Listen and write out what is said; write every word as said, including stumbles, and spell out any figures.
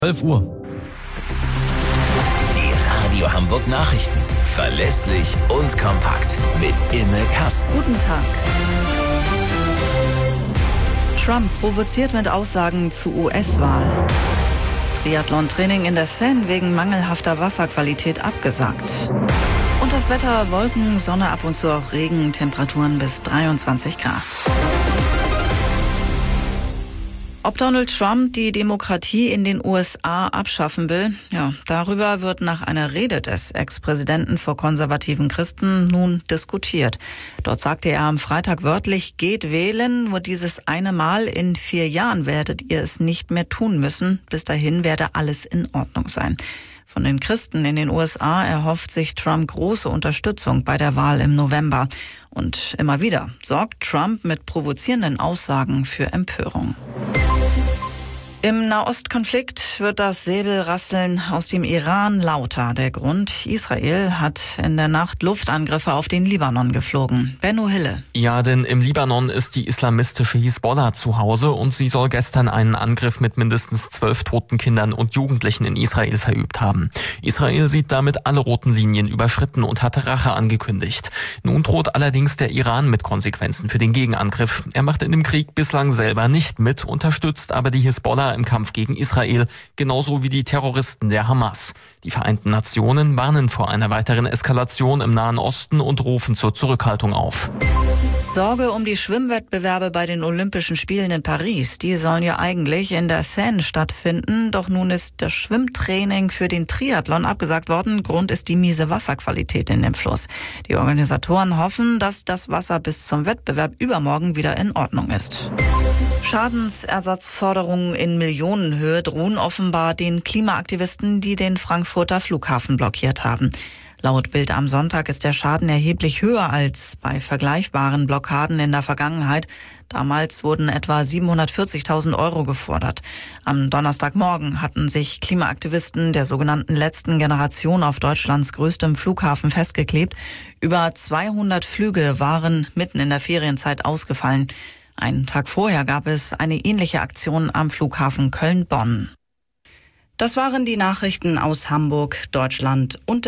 zwölf Uhr. Die Radio Hamburg Nachrichten. Verlässlich und kompakt. Mit Imme Kasten. Guten Tag. Trump provoziert mit Aussagen zu U S-Wahl. Triathlon-Training in der Seine wegen mangelhafter Wasserqualität abgesagt. Und das Wetter: Wolken, Sonne, ab und zu auch Regen, Temperaturen bis dreiundzwanzig Grad. Ob Donald Trump die Demokratie in den U S A abschaffen will, ja, darüber wird nach einer Rede des Ex-Präsidenten vor konservativen Christen nun diskutiert. Dort sagte er am Freitag wörtlich: Geht wählen, nur dieses eine Mal in vier Jahren werdet ihr es nicht mehr tun müssen. Bis dahin werde alles in Ordnung sein. Von den Christen in den U S A erhofft sich Trump große Unterstützung bei der Wahl im November. Und immer wieder sorgt Trump mit provozierenden Aussagen für Empörung. Im Nahostkonflikt wird das Säbelrasseln aus dem Iran lauter. Der Grund: Israel hat in der Nacht Luftangriffe auf den Libanon geflogen. Benno Hille. Ja, denn im Libanon ist die islamistische Hisbollah zu Hause und sie soll gestern einen Angriff mit mindestens zwölf toten Kindern und Jugendlichen in Israel verübt haben. Israel sieht damit alle roten Linien überschritten und hat Rache angekündigt. Nun droht allerdings der Iran mit Konsequenzen für den Gegenangriff. Er macht in dem Krieg bislang selber nicht mit, unterstützt aber die Hisbollah im Kampf gegen Israel, genauso wie die Terroristen der Hamas. Die Vereinten Nationen warnen vor einer weiteren Eskalation im Nahen Osten und rufen zur Zurückhaltung auf. Sorge um die Schwimmwettbewerbe bei den Olympischen Spielen in Paris. Die sollen ja eigentlich in der Seine stattfinden, doch nun ist das Schwimmtraining für den Triathlon abgesagt worden. Grund ist die miese Wasserqualität in dem Fluss. Die Organisatoren hoffen, dass das Wasser bis zum Wettbewerb übermorgen wieder in Ordnung ist. Schadensersatzforderungen in Millionenhöhe drohen offenbar den Klimaaktivisten, die den Frankfurter Flughafen blockiert haben. Laut Bild am Sonntag ist der Schaden erheblich höher als bei vergleichbaren Blockaden in der Vergangenheit. Damals wurden etwa siebenhundertvierzigtausend Euro gefordert. Am Donnerstagmorgen hatten sich Klimaaktivisten der sogenannten letzten Generation auf Deutschlands größtem Flughafen festgeklebt. Über zweihundert Flüge waren mitten in der Ferienzeit ausgefallen. Einen Tag vorher gab es eine ähnliche Aktion am Flughafen Köln-Bonn. Das waren die Nachrichten aus Hamburg, Deutschland und der